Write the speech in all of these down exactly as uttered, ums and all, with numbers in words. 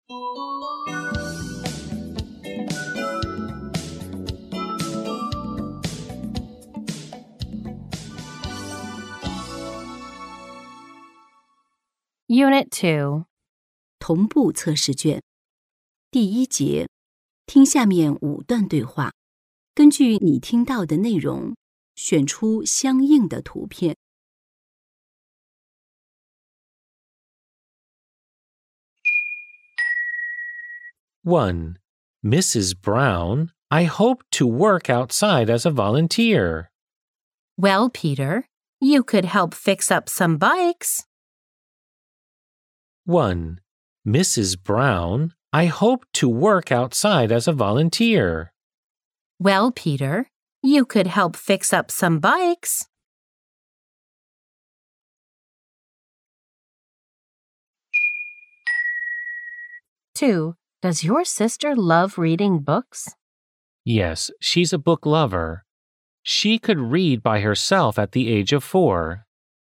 Unit two. 同步测试卷。第一节，听下面五段对话，根据你听到的内容，选出相应的图片。 one. Missus Brown, I hope to work outside as a volunteer. Well, Peter, you could help fix up some bikes. one. Missus Brown, I hope to work outside as a volunteer. Well, Peter, you could help fix up some bikes. two. Does your sister love reading books? Yes, she's a book lover. She could read by herself at the age of four.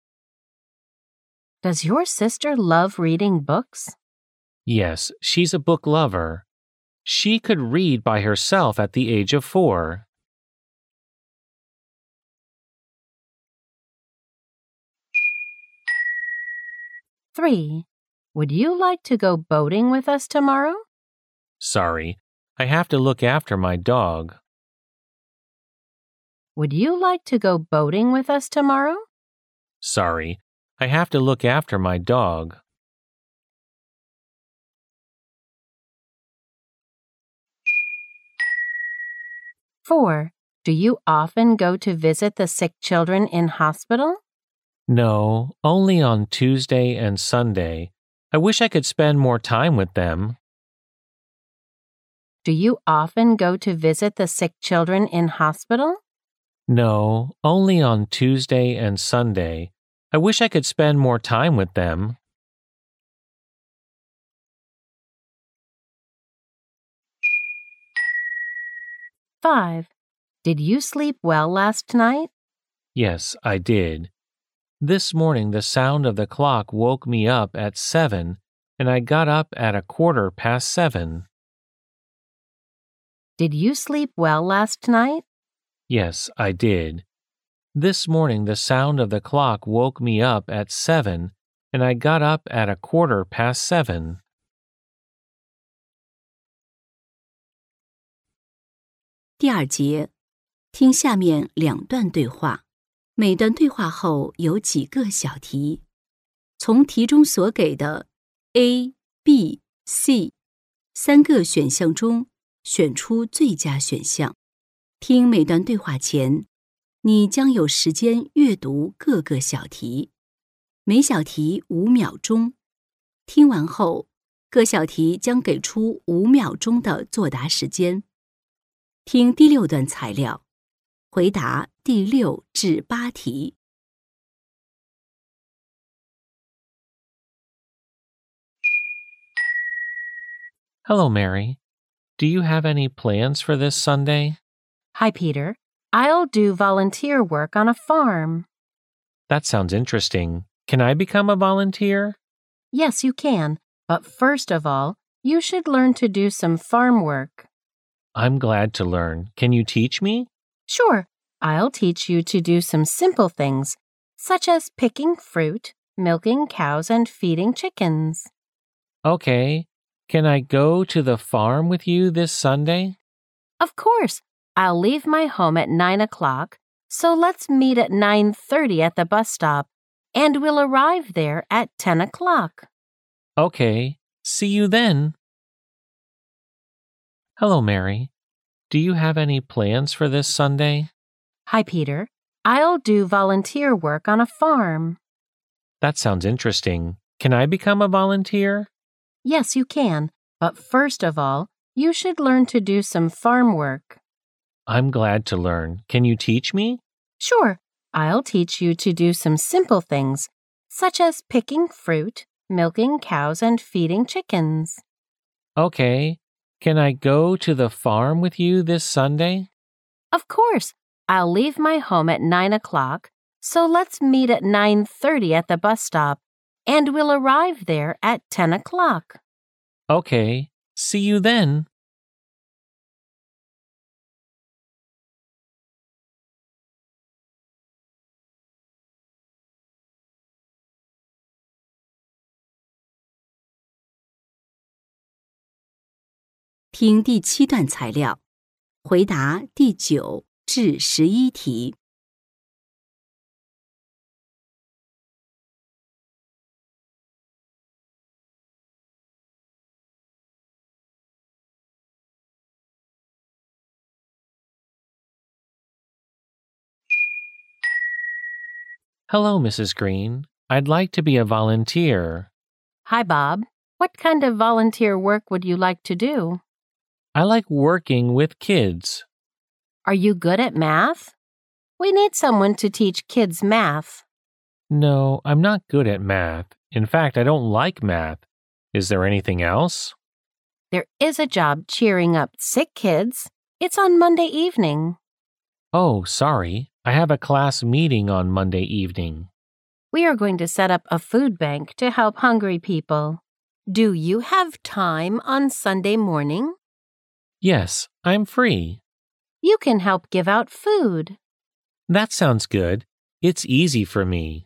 Does your sister love reading books? Yes, she's a book lover. She could read by herself at the age of four. three. Would you like to go boating with us tomorrow? Sorry, I have to look after my dog. Would you like to go boating with us tomorrow? Sorry, I have to look after my dog. four. Do you often go to visit the sick children in hospital? No, only on Tuesday and Sunday. I wish I could spend more time with them. Do you often go to visit the sick children in hospital? No, only on Tuesday and Sunday. I wish I could spend more time with them. five. Did you sleep well last night? Yes, I did. This morning the sound of the clock woke me up at seven, and I got up at a quarter past seven. Did you sleep well last night? Yes, I did. This morning the sound of the clock woke me up at seven, and I got up at a quarter past seven. 第二节，听下面两段对话，每段对话后有几个小题，从题中所给的 A、B、C 三个选项中选出最佳选项。听每段对话前，你将有时间阅读各个小题，每小题五秒钟。听完后，各小题将给出五秒钟的作答时间。听第六段材料，回答第六至八题。 Hello, Mary. Do you have any plans for this Sunday? Hi, Peter. I'll do volunteer work on a farm. That sounds interesting. Can I become a volunteer? Yes, you can. But first of all, you should learn to do some farm work. I'm glad to learn. Can you teach me? Sure. I'll teach you to do some simple things, such as picking fruit, milking cows, and feeding chickens. Okay. Can I go to the farm with you this Sunday? Of course. I'll leave my home at nine o'clock, so let's meet at nine thirty at the bus stop, and we'll arrive there at ten o'clock. Okay. See you then. Hello, Mary. Do you have any plans for this Sunday? Hi, Peter. I'll do volunteer work on a farm. That sounds interesting. Can I become a volunteer? Yes, you can. But first of all, you should learn to do some farm work. I'm glad to learn. Can you teach me? Sure. I'll teach you to do some simple things, such as picking fruit, milking cows, and feeding chickens. Okay. Can I go to the farm with you this Sunday? Of course. I'll leave my home at nine o'clock, so let's meet at nine thirty at the bus stop, and we'll arrive there at ten o'clock. Okay, see you then. “听第七段材料，回答第九至十一题。 Hello, Missus Green. I'd like to be a volunteer. Hi, Bob. What kind of volunteer work would you like to do? I like working with kids. Are you good at math? We need someone to teach kids math. No, I'm not good at math. In fact, I don't like math. Is there anything else? There is a job cheering up sick kids. It's on Monday evening. Oh, sorry. I have a class meeting on Monday evening. We are going to set up a food bank to help hungry people. Do you have time on Sunday morning? Yes, I'm free. You can help give out food. That sounds good. It's easy for me.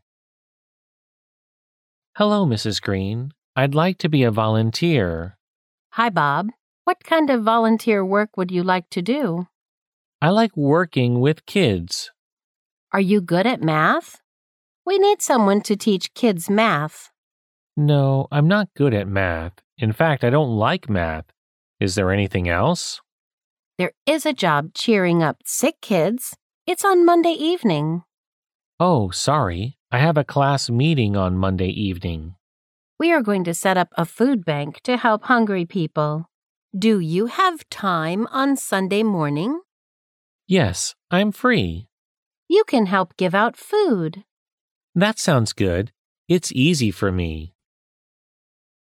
Hello, Missus Green. I'd like to be a volunteer. Hi, Bob. What kind of volunteer work would you like to do? I like working with kids. Are you good at math? We need someone to teach kids math. No, I'm not good at math. In fact, I don't like math. Is there anything else? There is a job cheering up sick kids. It's on Monday evening. Oh, sorry. I have a class meeting on Monday evening. We are going to set up a food bank to help hungry people. Do you have time on Sunday morning? Yes, I'm free. You can help give out food. That sounds good. It's easy for me.